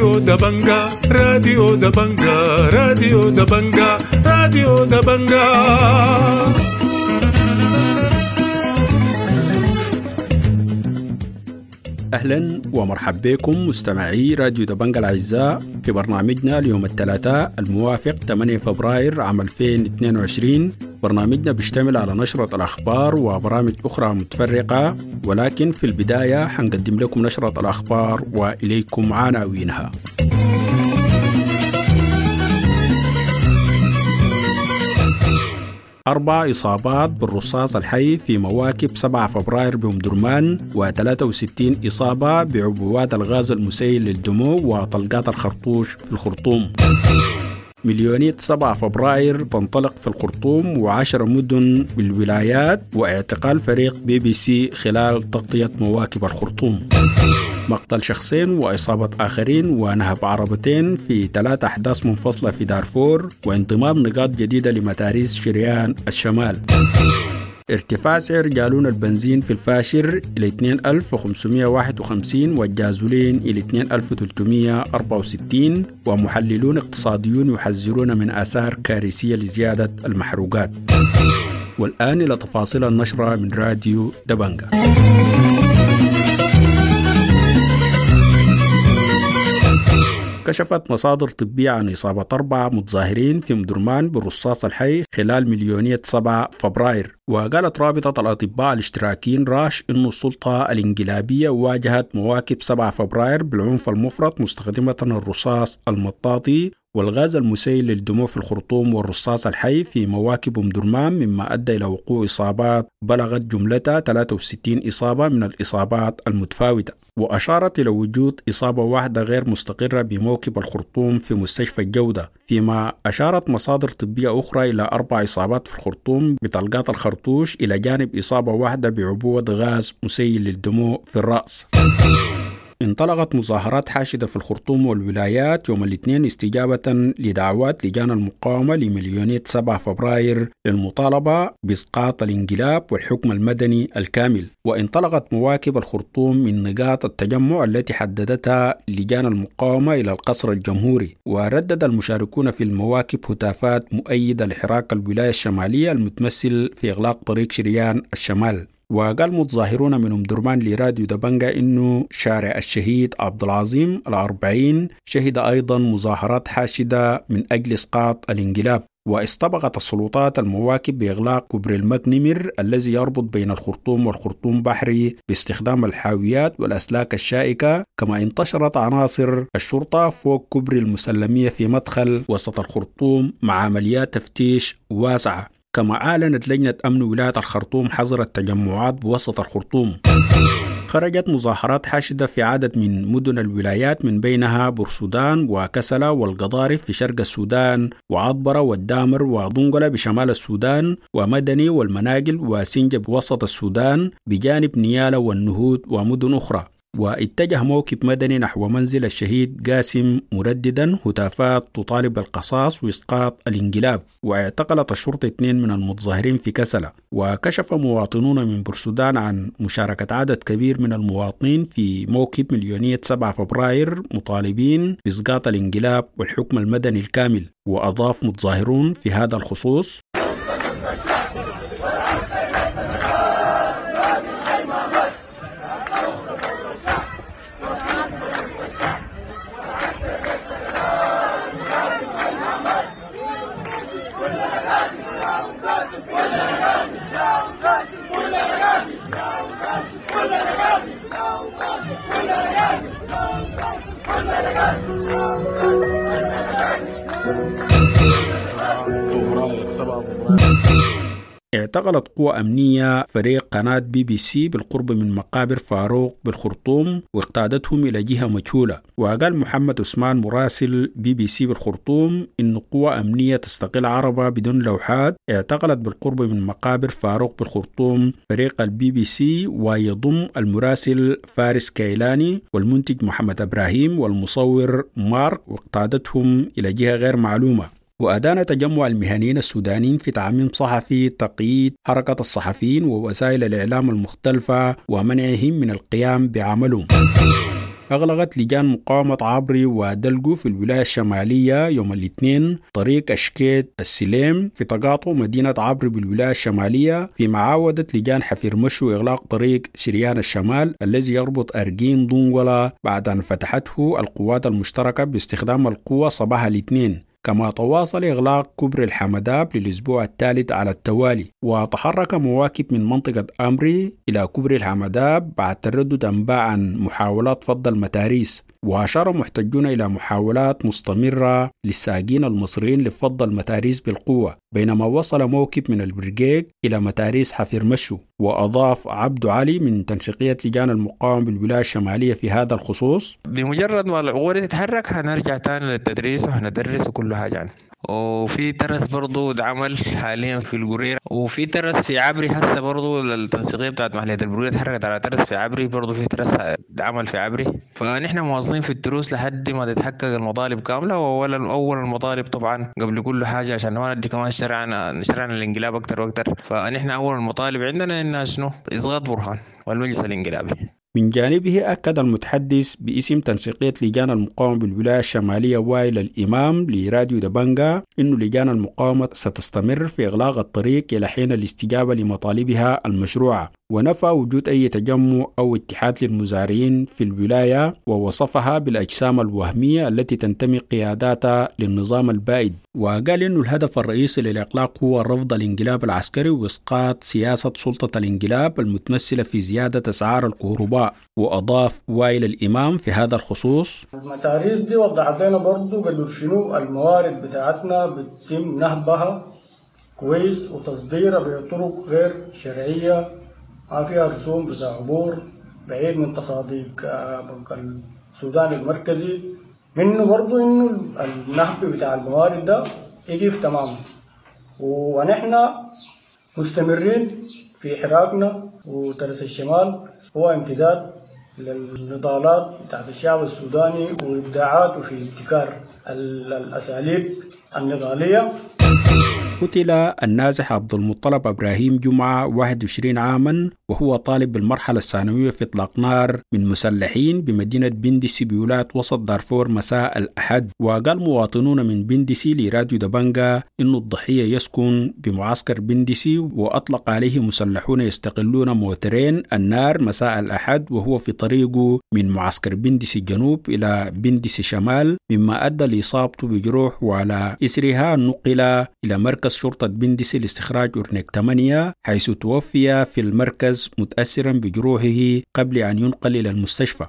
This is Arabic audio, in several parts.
راديو دبنجا راديو دبنجا راديو دبنجا راديو دبنجا. أهلا ومرحبا بكم مستمعي راديو دبنجا الأعزاء في برنامجنا اليوم الثلاثاء الموافق 8 فبراير عام 2022. برنامجنا بيشتمل على نشرة الأخبار وبرامج أخرى متفرقة، ولكن في البداية حنقدم لكم نشرة الأخبار وإليكم عناوينها. 4 إصابات بالرصاص الحي في مواكب 7 فبراير بأم درمان، و63 إصابة بعبوات الغاز المسيل للدموع وطلقات الخرطوش في الخرطوم. مليونية 7 فبراير تنطلق في الخرطوم و10 مدن بالولايات، واعتقال فريق BBC خلال تغطية مواكب الخرطوم. مقتل شخصين وإصابة آخرين ونهب عربتين في 3 أحداث منفصلة في دارفور، وانضمام نقاط جديدة لمتاريس شريان الشمال. ارتفاع سعر جالون البنزين في الفاشر إلى 2551 والجازولين إلى 2364، ومحللون اقتصاديون يحذرون من آثار كارثية لزيادة المحروقات. والآن إلى تفاصيل النشرة من راديو دبنجا. كشفت مصادر طبية عن إصابة 4 متظاهرين في مدرمان بالرصاص الحي خلال مليونية 7 فبراير. وقالت رابطة الأطباء الاشتراكيين راش إن السلطة الانقلابية واجهت مواكب 7 فبراير بالعنف المفرط مستخدمة الرصاص المطاطي والغاز المسيل للدموع في الخرطوم والرصاص الحي في مواكب أم درمان، مما أدى إلى وقوع إصابات بلغت جملتها 63 إصابة من الإصابات المتفاوتة. وأشارت إلى وجود إصابة واحدة غير مستقرة بموكب الخرطوم في مستشفى الجودة، فيما أشارت مصادر طبية أخرى إلى 4 إصابات في الخرطوم بطلقات الخرطوش، إلى جانب إصابة واحدة بعبوة غاز مسيل للدموع في الرأس. انطلقت مظاهرات حاشدة في الخرطوم والولايات يوم الاثنين استجابة لدعوات لجان المقاومة لمليونية 7 فبراير للمطالبة بإسقاط الانقلاب والحكم المدني الكامل. وانطلقت مواكب الخرطوم من نقاط التجمع التي حددتها لجان المقاومة إلى القصر الجمهوري، وردد المشاركون في المواكب هتافات مؤيدة لحراك الولاية الشمالية المتمثل في إغلاق طريق شريان الشمال. وقال متظاهرون من أم درمان لراديو دبنجا إنه شارع الشهيد عبد العظيم 40 شهد أيضا مظاهرات حاشدة من أجل إسقاط الانقلاب. واستبقت السلطات المواكب بإغلاق كوبري المكنمر الذي يربط بين الخرطوم والخرطوم بحري باستخدام الحاويات والأسلاك الشائكة، كما انتشرت عناصر الشرطة فوق كوبري المسلمية في مدخل وسط الخرطوم مع عمليات تفتيش واسعة. كما أعلنت لجنة أمن ولاية الخرطوم حظر التجمعات بوسط الخرطوم. خرجت مظاهرات حاشدة في عدد من مدن الولايات، من بينها بورسودان وكسلة والقضارف في شرق السودان، وعطبرة والدامر ودنقلة بشمال السودان، ومدني والمناقل وسنجة بوسط السودان، بجانب نيالة والنهود ومدن أخرى. واتجه موكب مدني نحو منزل الشهيد قاسم مرددا هتافات تطالب بالقصاص وإسقاط الانقلاب. واعتقلت الشرطة 2 من المتظاهرين في كسلة. وكشف مواطنون من بورسودان عن مشاركة عدد كبير من المواطنين في موكب مليونية 7 فبراير مطالبين بإسقاط الانقلاب والحكم المدني الكامل. وأضاف متظاهرون في هذا الخصوص: اعتقلت قوى أمنية فريق قناة BBC بالقرب من مقابر فاروق بالخرطوم واقتادتهم إلى جهة مجهولة. وقال محمد عثمان مراسل BBC بالخرطوم إن قوى أمنية تستقل عربة بدون لوحات اعتقلت بالقرب من مقابر فاروق بالخرطوم فريق BBC، ويضم المراسل فارس كيلاني والمنتج محمد إبراهيم والمصور مارك، واقتادتهم إلى جهة غير معلومة. وأدان تجمع المهنيين السودانيين في تعميم صحفي تقييد حركة الصحفيين ووسائل الإعلام المختلفة ومنعهم من القيام بعملهم. أغلقت لجان مقاومة عبري ودلقو في الولاية الشمالية يوم الاثنين طريق أشكيت السليم في تقاطع مدينة عبري بالولاية الشمالية، في معاودة لجان حفير مشو إغلاق طريق شريان الشمال الذي يربط أرجين دونغولا بعد أن فتحته القوات المشتركة باستخدام القوة صباح الاثنين. كما تواصل إغلاق كوبري الحمداب للأسبوع الثالث على التوالي، وتحرك مواكب من منطقة أمري إلى كوبري الحمداب بعد تردد أنباء عن محاولات فض المتاريس. وأشار محتجون إلى محاولات مستمرة للساقين المصريين لفض المتاريس بالقوة، بينما وصل موكب من البرجيج إلى متاريس حفير مشو. وأضاف عبد علي من تنسيقية لجان المقاومة بالولاية الشمالية في هذا الخصوص: بمجرد ما العقول تتحرك هنرجع تاني للتدريس وهندرس وكل حاجة يعني. وفي ترس برضو اتعمل حاليا في القريرة، وفي ترس في عبري هسه برضو التنسيقية بتاعت محلية البرجيج اتحركت على ترس في عبري، برضو في ترس اتعمل في عبري. فنحن مواصلين في التروس لحد ما تتحقق المطالب كاملة. وأول المطالب طبعا قبل كل حاجة عشان ما ندي كمان شرعنا الانقلاب أكتر وأكتر، فنحن أول المطالب عندنا إنها شنو؟ إسقاط برهان والمجلس الانقلابي. من جانبه أكد المتحدث باسم تنسيقية لجان المقاومة بالولاية الشمالية وائل الإمام لراديو دبنجا إن لجان المقاومة ستستمر في إغلاق الطريق إلى حين الاستجابة لمطالبها المشروعة، ونفى وجود أي تجمع أو اتحاد للمزارعين في الولاية، ووصفها بالأجسام الوهمية التي تنتمي قياداتها للنظام البائد. وقال إنه الهدف الرئيسي للإغلاق هو رفض الانقلاب العسكري وإسقاط سياسة سلطة الانقلاب المتمثلة في زيادة أسعار الكهرباء. وأضاف وائل الإمام في هذا الخصوص: المتاريس دي وضحت لنا برضو قالوا شنو الموارد بتاعتنا بتتم نهبها كويس وتصديرها بطرق غير شرعية، ما فيها رسوم بتاع عبور بعيد من تصاديق السودان المركزي، منه برضو انه النهب بتاع الموارد ده يقف تماما. ونحن مستمرين في حراكنا، وترس الشمال هو امتداد للنضالات بتاعت الشعب السوداني وابداعاته في ابتكار الاساليب النضاليه. قتل النازح عبد المطلب إبراهيم جمعة 21 عاما وهو طالب بالمرحلة الثانوية في إطلاق نار من مسلحين بمدينة بندسي بولاية وسط دارفور مساء الأحد. وقال مواطنون من بندسي لراديو دبنجا إن الضحية يسكن بمعسكر بندسي، وأطلق عليه مسلحون يستقلون موترين النار مساء الأحد وهو في طريقه من معسكر بندسي الجنوب إلى بندسي شمال، مما أدى لإصابته بجروح، وعلى إثرها نقل إلى مركز شرطة بندسي لاستخراج أورنيك 8 حيث توفي في المركز متأثرا بجروحه قبل أن ينقل إلى المستشفى.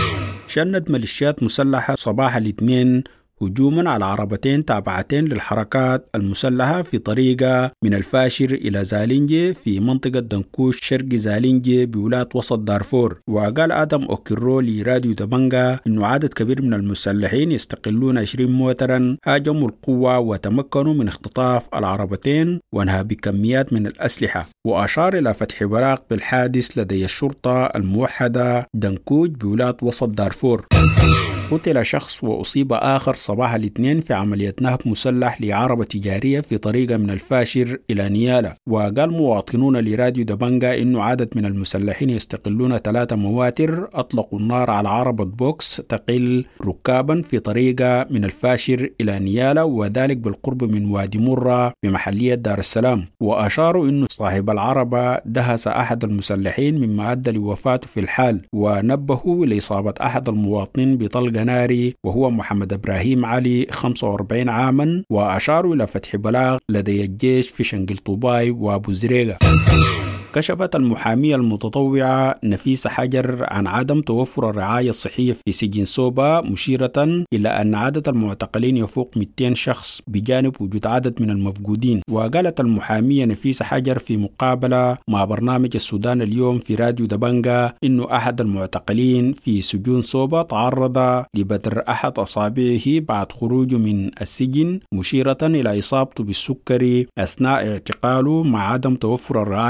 شنت ميليشيات مسلحة صباح الاثنين هجوما على عربتين تابعتين للحركات المسلحة في طريقة من الفاشر إلى زالينجي في منطقة دنكوش شرق زالينجي بولاية وسط دارفور. وقال آدم أوكيرو لراديو دبنجا إنه عدد كبير من المسلحين يستقلون 20 موترا هاجموا القوة وتمكنوا من اختطاف العربتين وانها بكميات من الأسلحة. وأشار إلى فتح براق بالحادث لدي الشرطة الموحدة دنكوش بولاية وسط دارفور. قتل شخص وأصيب آخر صباح الاثنين في عملية نهب مسلح لعربة تجارية في طريقة من الفاشر إلى نيالا. وقال مواطنون لراديو دبنجا إنه عدد من المسلحين يستقلون 3 مواتر أطلقوا النار على عربة بوكس تقل ركابا في طريقة من الفاشر إلى نيالا، وذلك بالقرب من وادي مرة بمحلية دار السلام. وأشاروا إنه صاحب العربة دهس أحد المسلحين مما أدى لوفاته في الحال، ونبهوا لإصابة أحد المواطنين بطلق ناري وهو محمد إبراهيم علي 45 عاما. وأشاروا إلى فتح بلاغ لدي الجيش في شنقل طوباي وأبو زريقة. كشفت المحامية المتطوعة نفيسة حجر عن عدم توفر الرعاية الصحية في سجن سوبا، مشيرة إلى أن عدد المعتقلين يفوق 200 شخص بجانب وجود عدد من المفقودين. وقالت المحامية نفيسة حجر في مقابلة مع برنامج السودان اليوم في راديو دبنجا إنه أحد المعتقلين في سجون سوبا تعرض لبتر أحد أصابعه بعد خروجه من السجن، مشيرة إلى إصابته بالسكري أثناء اعتقاله مع عدم توفر الرعاية الصحية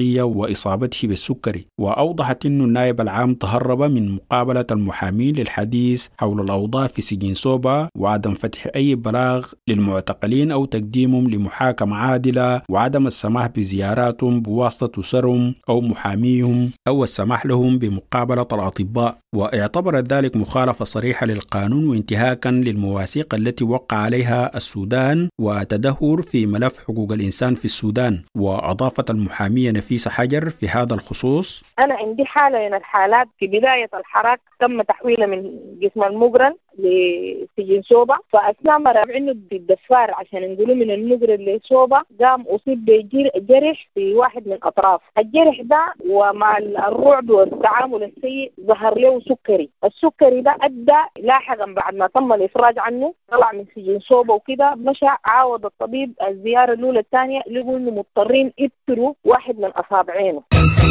الصحية وإصابته بالسكري. وأوضحت أن النائب العام تهرب من مقابلة المحامين للحديث حول الأوضاع في سجن سوبا وعدم فتح أي بلاغ للمعتقلين أو تقديمهم لمحاكمة عادلة وعدم السماح بزياراتهم بواسطة أسرهم أو محاميهم أو السماح لهم بمقابلة الأطباء. واعتبرت ذلك مخالفة صريحة للقانون وانتهاكا للمواثيق التي وقع عليها السودان وتدهور في ملف حقوق الإنسان في السودان. وأضافت المحامية نفيسة حجر في هذا الخصوص: أنا عندي حالة من الحالات في بداية الحراك تم تحويلها من قسم المقرن لسجن سوبا، فأثناء ما رافعينه بالدفار عشان نقوله من المقرن لسوبا قام أصيب بجرح في واحد من أطراف الجرح ده، ومع الرعب والتعامل السيء ظهر له سكري. السكري ده أدى لاحقا بعد ما تم الإفراج عنه طلع من سجن سوبا وكده مشى عاود الطبيب الزيارة الأولى الثانية لقوا إنه مضطرين يبتروا واحد من أصابعينه.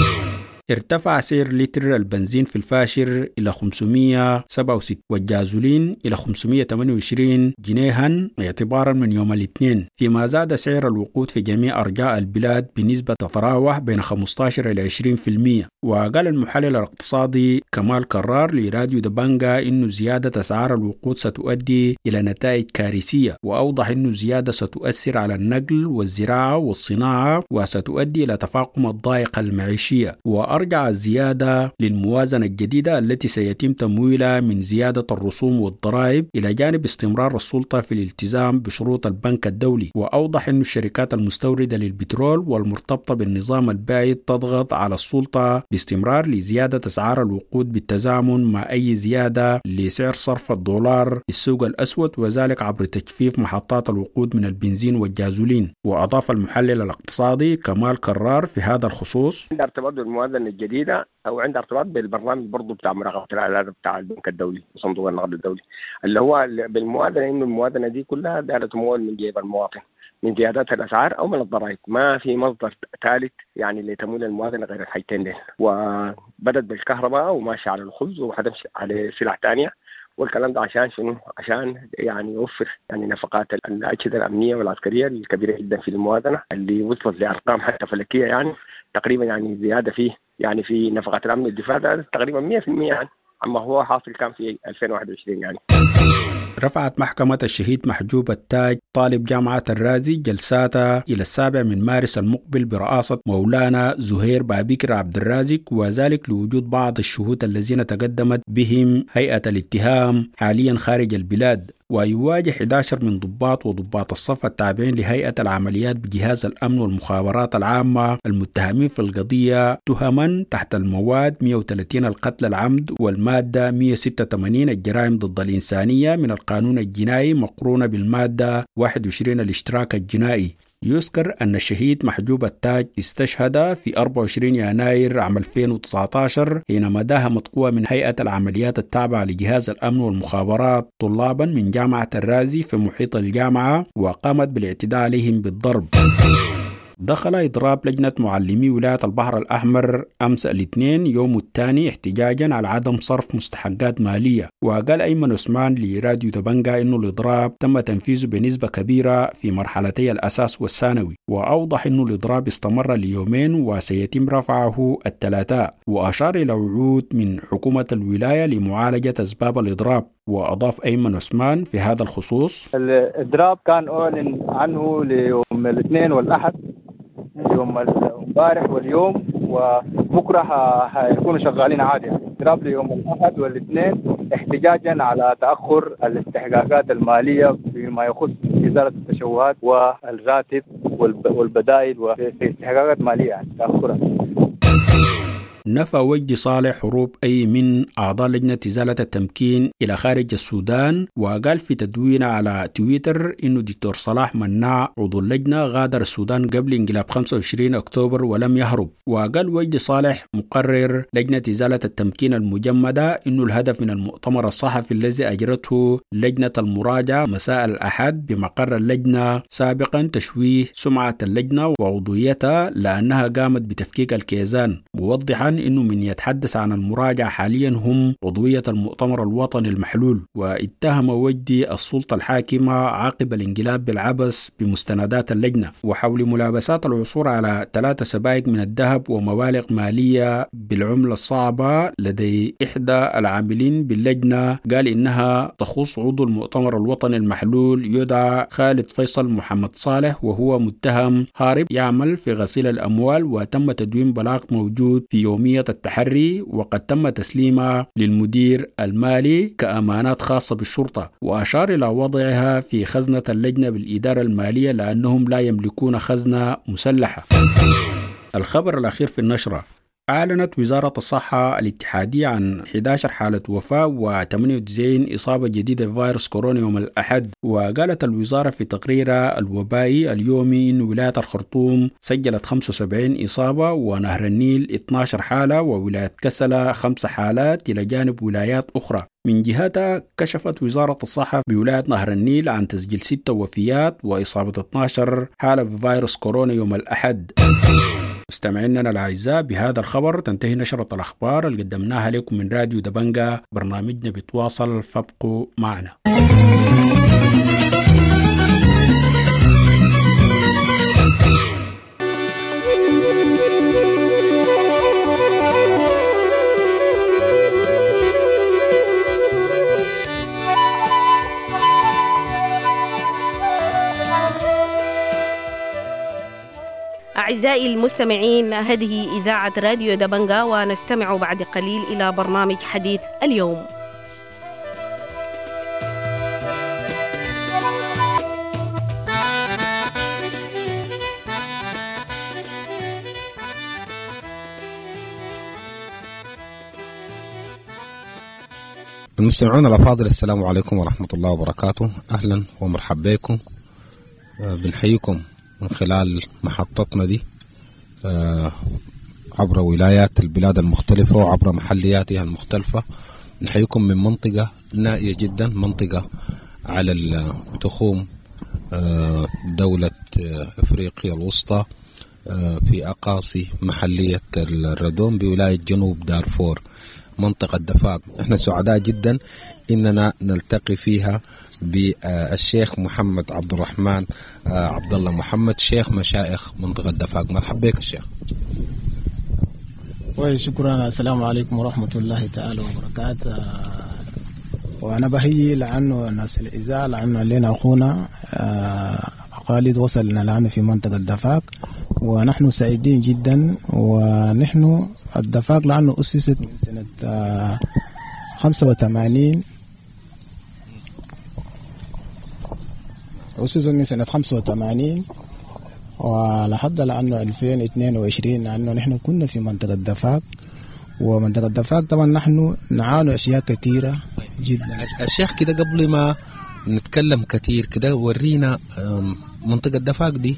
ارتفع سعر لتر البنزين في الفاشر إلى 567 والجازولين إلى 528 جنيها اعتبارا من يوم الاثنين، فيما زاد سعر الوقود في جميع أرجاء البلاد بنسبة تتراوح بين 15 إلى 20%. وقال المحلل الاقتصادي كمال كرار لراديو دبنجا إنه زيادة أسعار الوقود ستؤدي إلى نتائج كارثية، وأوضح إنه زيادة ستؤثر على النقل والزراعة والصناعة وستؤدي إلى تفاقم الضائقة المعيشية. وأرجع الزيادة للموازنة الجديدة التي سيتم تمويلها من زيادة الرسوم والضرائب إلى جانب استمرار السلطة في الالتزام بشروط البنك الدولي. وأوضح أن الشركات المستوردة للبترول والمرتبطة بالنظام البائد تضغط على السلطة باستمرار لزيادة أسعار الوقود بالتزامن مع أي زيادة لسعر صرف الدولار في السوق الأسود، وذلك عبر تجفيف محطات الوقود من البنزين والجازولين. وأضاف المحلل الاقتصادي كمال كرار في هذا الخصوص: عند ارتباط بالموازنة الجديدة أو عند ارتباط بالبرنامج برضو بتاع مراقبة الإعلانات بتاع البنك الدولي وصندوق النقد الدولي اللي هو بالموازنة، إنه الموازنة دي كلها دائرة تمول من جيب المواطن من زيادات الأسعار أو من الضرائب، ما في مصدر ثالث يعني لتمويل الموازنة غير الحاجتين دي. وبدت بالكهرباء وماشي على الخبز وحتمشي على سلع تانية، والكلام ده عشان شنو؟ عشان يعني يوفر يعني نفقات الأجهزة الأمنية والعسكرية الكبيرة جدا في الموازنة اللي وصلت لأرقام حتى فلكية، يعني تقريبا يعني زيادة فيه يعني في نفقات الأمن والدفاع ده تقريبا 100% يعني عما هو حاصل كان في 2021 يعني. رفعت محكمة الشهيد محجوب التاج طالب جامعة الرازي جلساتها إلى 7 مارس المقبل برئاسة مولانا زهير بابكر عبد الرازق، وذلك لوجود بعض الشهود الذين تقدمت بهم هيئة الاتهام حاليا خارج البلاد. ويواجه 11 من ضباط وضباط الصف التابعين لهيئة العمليات بجهاز الأمن والمخابرات العامة المتهمين في القضية تهما تحت المواد 130 القتل العمد والمادة 186 الجرائم ضد الإنسانية من القانون الجنائي مقرونة بالمادة 21 الاشتراك الجنائي. يذكر أن الشهيد محجوب التاج استشهد في 24 يناير عام 2019 حينما داهمت قوى من هيئة العمليات التابعة لجهاز الأمن والمخابرات طلابا من جامعة الرازي في محيط الجامعة وقامت بالاعتداء عليهم بالضرب. دخل إضراب لجنة معلمي ولاية البحر الأحمر أمس الاثنين يوم الثاني احتجاجا على عدم صرف مستحقات مالية. وقال أيمن عثمان لراديو دبنجا إنه الإضراب تم تنفيذه بنسبة كبيرة في مرحلتي الأساس والثانوي، وأوضح إنه الإضراب استمر ليومين وسيتم رفعه الثلاثاء، وأشار إلى وعود من حكومة الولاية لمعالجة أسباب الإضراب. وأضاف أيمن عثمان في هذا الخصوص: الإضراب كان أعلن عنه ليوم الاثنين والأحد، يوم امبارح واليوم، وبكره هيكونوا شغالين عادي. اضراب ليوم الاحد والاثنين احتجاجا على تاخر الاستحقاقات الماليه فيما يخص اداره التشوهات والراتب والبدائل وفي استحقاقات ماليه يعني تاخرها. نفى وجدي صالح هروب أي من أعضاء لجنة إزالة التمكين إلى خارج السودان، وقال في تدوين على تويتر إنه دكتور صلاح مناع عضو اللجنة غادر السودان قبل انقلاب 25 أكتوبر ولم يهرب. وقال وجدي صالح مقرر لجنة إزالة التمكين المجمدة إنه الهدف من المؤتمر الصحفي الذي أجرته لجنة المراجعة مساء الأحد بمقر اللجنة سابقا تشويه سمعة اللجنة وعضويتها لأنها قامت بتفكيك الكيزان، موضحا إنه من يتحدث عن المراجعة حاليا هم عضوية المؤتمر الوطني المحلول، واتهم وجدي السلطة الحاكمة عقب الانقلاب بالعبث بمستندات اللجنة وحول ملابسات العثور على 3 سبائك من الذهب ومبالغ مالية بالعملة الصعبة لدي إحدى العاملين باللجنة. قال إنها تخص عضو المؤتمر الوطني المحلول يدعى خالد فيصل محمد صالح، وهو متهم هارب يعمل في غسيل الأموال، وتم تدوين بلاغ موجود في يومية التحري وقد تم تسليمها للمدير المالي كأمانات خاصة بالشرطة، وأشار إلى وضعها في خزنة اللجنة بالإدارة المالية لأنهم لا يملكون خزنة مسلحة. الخبر الأخير في النشرة: أعلنت وزارة الصحة الاتحادية عن 11 حالة وفاة و98 إصابة جديدة بفيروس كورونا يوم الأحد. وقالت الوزارة في تقريرها الوبائي اليومي إن ولاية الخرطوم سجلت 75 إصابة، ونهر النيل 12 حالة، وولاية كسلة 5 حالات إلى جانب ولايات أخرى. من جهتها كشفت وزارة الصحة بولاية نهر النيل عن تسجيل 6 وفيات وإصابة 12 حالة بفيروس كورونا يوم الأحد. مستمعينا الأعزاء، بهذا الخبر تنتهي نشرة الأخبار اللي قدمناها لكم من راديو دبنجا. برنامجنا بيتواصل، فابقوا معنا. أعزائي المستمعين، هذه إذاعة راديو دبنجا، ونستمع بعد قليل إلى برنامج حديث اليوم. المستمعون الأفاضل، السلام عليكم ورحمة الله وبركاته. أهلا ومرحبا بكم. بنحييكم من خلال محطتنا دي عبر ولايات البلاد المختلفة وعبر محلياتها المختلفة. نحييكم من منطقة نائية جدا، منطقة على تخوم دولة أفريقيا الوسطى في أقاصي محلية الردوم بولاية جنوب دارفور، منطقة دفاق. احنا سعداء جدا إننا نلتقي فيها بالشيخ محمد عبد الرحمن عبد الله محمد، شيخ مشايخ منطقة دفاق. مرحبا بك الشيخ. وشكرا. السلام عليكم ورحمة الله تعالى وبركاته. وأنا بهي لأنه الناس الإذاعة لأنه لنا أخونا خالد وصلنا لأنه في منطقة دفاق، ونحن سعيدين جدا. ونحن الدفاق لأنه أسست من سنة 85، أسست من سنة 85 ولحد لأنه 2022 لأنه نحن كنا في منطقة دفاق. ومنطقة دفاق طبعا نحن نعاني أشياء كثيرة جدا. الشيخ كده قبل ما نتكلم كثير كده ورينا منطقة دفاق دي،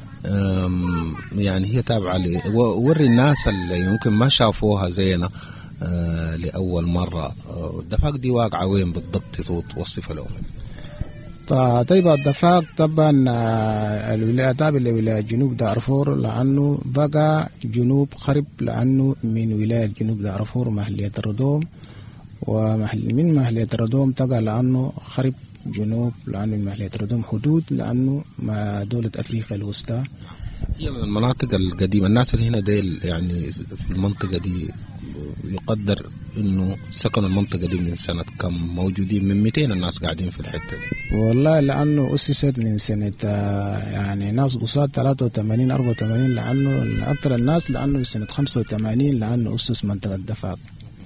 يعني هي تابعة وري الناس اللي يمكن ما شافوها زينا لأول مرة. الدفاق دي واقعة وين بالضبط؟ توصفها لهم. طيب الدفاق طبعا الولاية تابعة لولاية جنوب دارفور، لأنه بقى جنوب خرب لأنه من ولاية جنوب دارفور محلية الردوم، ومن محلية الردوم تقع لأنه خرب جنوب لأنه من محلية الردوم حدود لأنه مع دولة أفريقيا الوسطى. هي من المناطق القديمة. الناس اللي هنا ديل يعني في المنطقة دي يقدر إنه سكنوا المنطقة دي من سنة كم؟ موجودين من 200 الناس قاعدين في الحتة دي. والله لأنه أسست من سنة يعني ناس قصاد 83 84 لأنه أكثر الناس لأنه من سنة 85 لأنه أسس منطقة دفاق.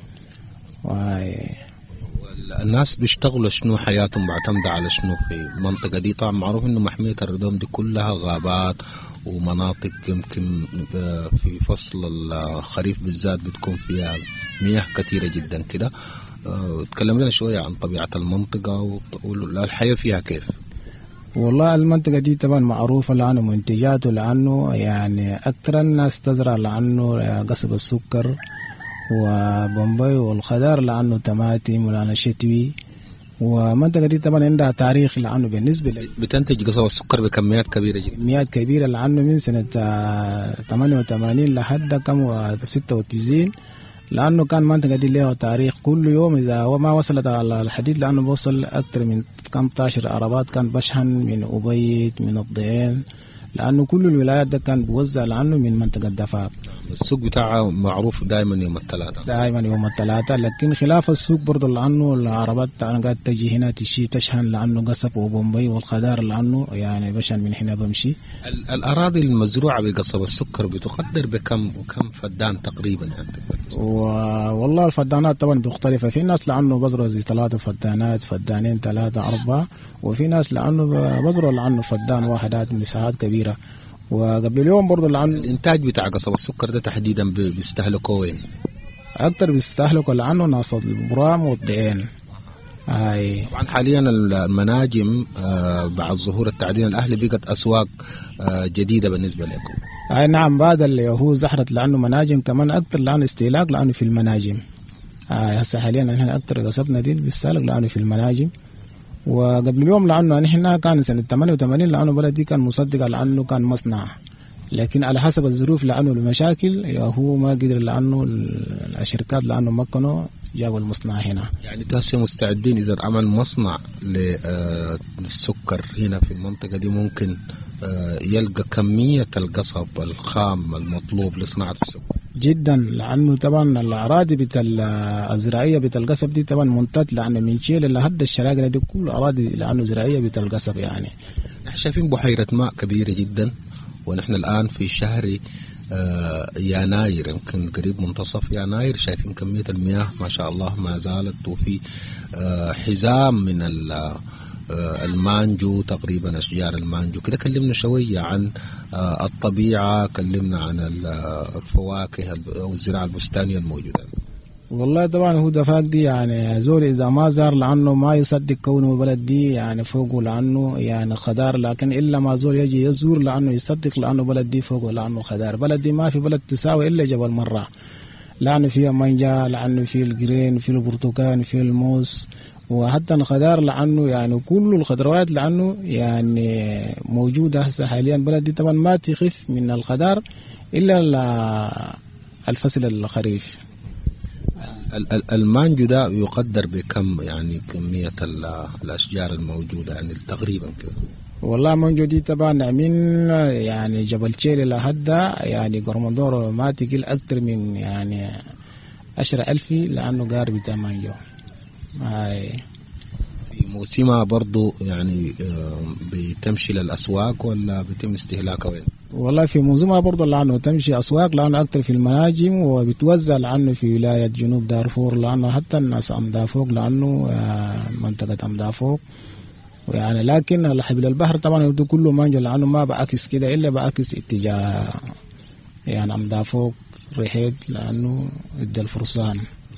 الناس بيشتغلوا شنو؟ حياتهم معتمدة على شنو في المنطقة دي؟ طبعا معروف إنه محمية الردوم دي كلها غابات ومناطق يمكن في فصل الخريف بالذات بتكون فيها مياه كثيرة جدا كده. تكلم لنا شوية عن طبيعة المنطقة والحياة فيها كيف. والله المنطقة دي طبعا معروفة لأنه منتجاته، لأنه يعني أكثر الناس تزرع لأنه قصب السكر وبومبي والخضار، لأنه طماطم ولأنه شتوي ومنطقة دي طبعا عندها تاريخ لأنه بالنسبة بتنتج قصب السكر بكميات كبيرة جدا. كميات كبيرة لأنه من سنة 88 لحد كم 96 لأنه كان منطقة دي له تاريخ. كل يوم إذا ما وصلت على الحديد لأنه بوصل أكثر من 15 عربات كان بشحن من أبيض من الضيان لأنه كل الولايات ده كان بوزع لأنه من منطقة دفاق. السوق بتاعه معروف دائما يوم الثلاثاء. دائما يوم الثلاثاء، لكن خلاف السوق برضو لأنه العربات قاعد تجي هنا تشحن لأنه قصب وبومبي والخضار لأنه يعني بشحن من هنا بمشي. الأراضي المزروعة بقصب السكر بتقدر بكم فدان تقريبا يعني؟ والله الفدانات طبعا مختلفة. في ناس لأنه بزروا زي 3 فدانات، فدانين 3 4، وفي ناس لأنه بزروا لأنه فدان واحدات مساحات كبيرة. وقبل اليوم برضو لأنه الإنتاج بتاع قصب السكر ده تحديدا بيستهلكوا وين؟ أكتر بيستهلكوا لأنه ناس البرام والضيان. طبعا حاليا المناجم بعد ظهور التعدين الأهلي بقت أسواق جديدة بالنسبة لكم. نعم، بعد اللي هو زحرت لأنه مناجم كمان أكتر لأنه استهلاك لأنه في المناجم. هسه حاليا نحن أكتر قصبنا دي بيستهلك لأنه في المناجم. وقبل اليوم لأنه نحن كان سنة 88 لأنه بلدي كان مصدق لأنه كان مصنع، لكن على حسب الظروف لأنه المشاكل هو ما قدر لأنه الشركات لأنه مكنوا جابوا المصنع هنا. يعني تهسي مستعدين إذا عمل مصنع للسكر هنا في المنطقة دي ممكن يلقى كمية القصب الخام المطلوب لصناعة السكر جدا، لأنه طبعا الأراضي الزراعية القصب دي طبعا ممتد لأنه من شيل لحد الشراقة دي كل أراضي لأنه زراعية القصب. يعني نحن شايفين بحيرة ماء كبيرة جدا، ونحن الآن في شهر يناير، يمكن قريب منتصف يناير، شايفين كمية المياه ما شاء الله ما زالت، وفي حزام من المانجو تقريبا، أشجار المانجو كده. كلمنا شوية عن الطبيعة، كلمنا عن الفواكه أو الزراعة البستانية الموجودة. والله طبعا هو دفاق دي يعني زول إذا ما زار لأنه ما يصدق كونه بلد دي يعني فوقه لأنه يعني خضار، لكن إلا ما زول يجي يزور لأنه يصدق لأنه بلد دي فوقه لأنه خضار. بلد دي ما في بلد تساوي إلا جبل مرة، لأنه فيها مانجا، لأنه فيه الجرين، فيه البرتقال، فيه الموس، وحتى الخضار لأنه يعني كل الخضروات لأنه يعني موجودة هسه حاليا. بلد دي طبعا ما تخف من الخضار إلا الفصل الخريف. المانجو ده يقدر بكم يعني كمية الأشجار الموجودة يعني تقريبا كده؟ والله مانجو دي طبعا من يعني جبل تشيل لحد يعني قرمندور ما تقل أكتر من يعني 10,000 لأنه قار بتاع مانجو. في موسمها برضو يعني بتمشي للأسواق ولا بيتم استهلاكها وين؟ والله في موسمها برضو لأنه تمشي أسواق، لأنه أكتر في المناجم، وبتوزع لأنه في ولاية جنوب دارفور، لأنه حتى الناس أمدافوق لأنه منطقة أمدافوق ويعني. لكن الحبل البحر طبعا يبدو كله مانجا لأنه ما بعكس كده إلا بعكس اتجاه يعني أمدافوق ريحيد لأنه ادى الفرصان.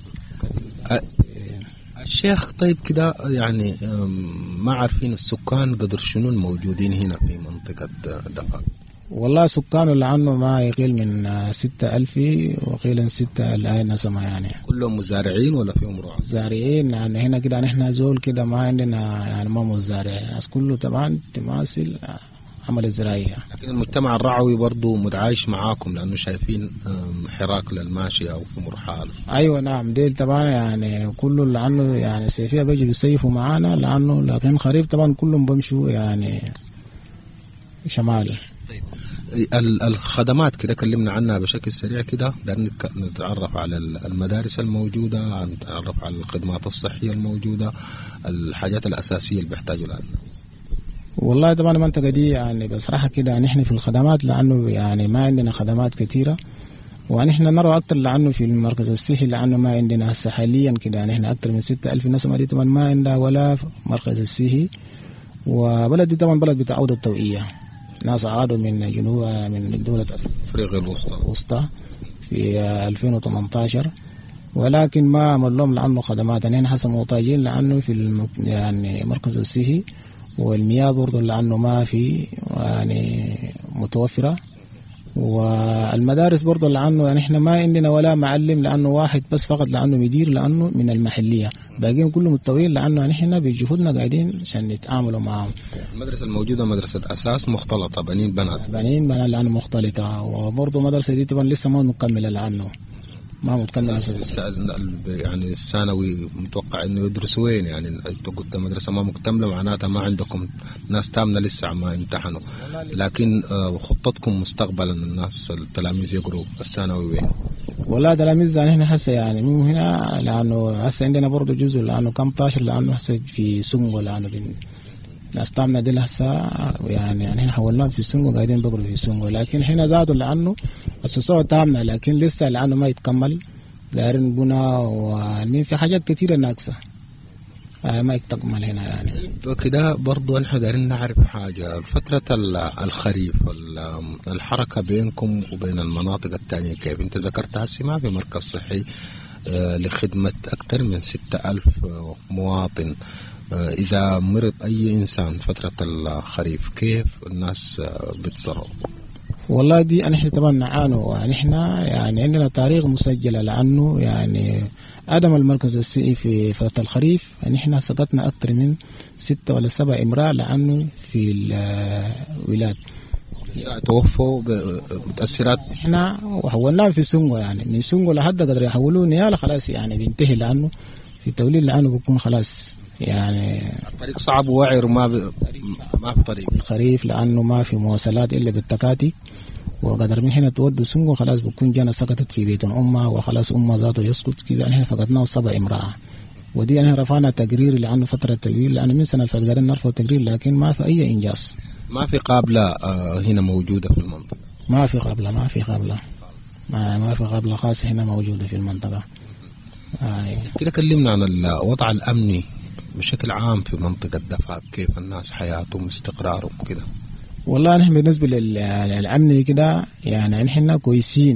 الشيخ طيب كده يعني ما عارفين السكان قدر شنو الموجودين هنا في منطقة دفاق؟ والله سكانه لأنه ما يقل من 6,000 وقيل 6 الآن نسمة يعني. كلهم مزارعين ولا فيهم رعاة؟ زارعين يعني. هنا كده نحن زول كده ما عندنا يعني ما مزارع، الناس كله طبعا تماثل عمل الزراعية. لكن المجتمع الرعوي برضو متعايش معاكم لأنه شايفين حراك للماشي أو في مرحال. أيوة نعم، ديل طبعا يعني كله لأنه يعني سيفية بيجي بيسيفوا معانا لأنه، لكن خريف طبعا كلهم بمشوا يعني شمال. طيب الخدمات كده كلمنا عنها بشكل سريع كده، نتعرف على المدارس الموجودة، نتعرف على الخدمات الصحية الموجودة، الحاجات الأساسية اللي بيحتاجوا لها. والله طبعا المنطقة دي يعني بصراحة كده نحن في الخدمات لأنه يعني ما عندنا خدمات كثيرة، ونحن نرى أكثر لأنه في المركز الصحي لأنه ما عندنا هسه حاليا كده نحن أكثر من 6,000 نسمة دي طبعا ما عندها ولا مركز الصحي. وبلد دي طبعا بلد بتعود التوعية، ناس عادوا من جنوب من دولة أفريقيا الوسطى في 2018، ولكن ما عمل لهم لأنه خدمات. يعني حسب محتاجين لأنه في يعني مركز الصحي، والمياه برضو لأنه ما في يعني متوفرة، والمدارس برضه لأنه يعني إحنا ما عندنا ولا معلم لأنه واحد بس فقط لأنه مدير لأنه من المحلية، باقيين كلهم الطويل لأنه يعني إحنا بجهودنا قاعدين عشان نتعاملوا معهم. المدرسة الموجودة مدرسة أساس مختلطة بنين بنات لأنه مختلطة، وبرضه مدرسة دي طبعا لسه ما مكملة لأنه ما متكمل. يعني الثانوي متوقع انه يدرسوا وين؟ يعني انتوا قلت مدرسه ما مكتمله معناتها ما عندكم ناس تامنه لسه ما امتحنوا، لكن خطتكم مستقبلا الناس التلاميذ يقروا الثانوي وين؟ والله تلاميذ يعني هنا هسه يعني مو هنا لانه هسه عندنا برضه جزء لانه كم طاشر لانه هسه في سنغو لانه ناس تامنه دي هسه يعني هنا حولناهم في سنغو قاعدين بيقروا في سنغو، لكن هنا زادوا لانه السوسه تامنه لكن لسه لانه ما يتكمل دايرين بنا ومين في حاجات كثيره ناقصه ما يتكمل هنا يعني. وكده برضو نحن دايرين نعرف حاجه، فتره الخريف الحركه بينكم وبين المناطق الثانيه كيف؟ انت ذكرت هسه ما في مركز صحي لخدمه اكثر من 6000 مواطن، إذا مرض أي إنسان فترة الخريف كيف الناس بتصرف؟ والله دي نحن طبعا نعانوا ونحن يعني عندنا تاريخ مسجلة لأنه يعني عدم المركز الصحي في فترة الخريف نحن سقطنا أكثر من 6 ولا 7 امرأة لأنه في الولاد توفوا بمتأثرات. احنا وحولناهم في سنغو يعني من سنغو لحد قدر يحولوا نيالا خلاص يعني بينتهي لأنه في التوليد لأنه بيكون خلاص يعني الطريق صعب ووعر وما في طريق الخريف لأنه ما في مواصلات إلا بالتكاتك، وقدر من هنا تودي سنغو خلاص بكون جانا سقطت في بيت أمها وخلاص أمها ذاته يسقط كذا. نحن فقدنا 7 امرأة ودي نحن رفعنا تقرير لأنه فترة طويلة لأنه من سنة قاعدين نرفع تقرير لكن ما في أي إنجاز. ما في قابلة هنا موجودة في المنطقة؟ ما في قابلة ما في قابلة خاصة هنا موجودة في المنطقة. كده كلمنا عن الوضع الأمني بشكل عام في منطقة دفاق، كيف الناس حياتهم استقرارهم كده؟ والله نحن بالنسبة للأمن كده يعني نحن كويسين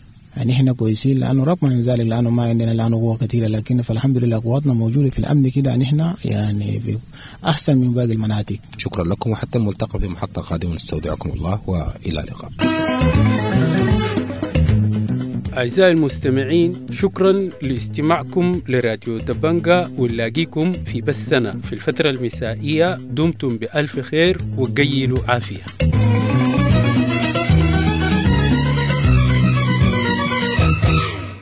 لأنه رغم من ذلك لأنه ما عندنا لأنه قوة كثيرة لكن فالحمد لله قواتنا موجودة في الأمن كده نحن يعني أحسن من باقي المناطق. شكرا لكم وحتى الملتقى في محطة قادمة، نستودعكم الله وإلى اللقاء. أعزائي المستمعين، شكرا لاستماعكم لراديو دبنجا، ونلاقيكم في بثنا في الفترة المسائية. دمتم بألف خير وقيلوا عافية.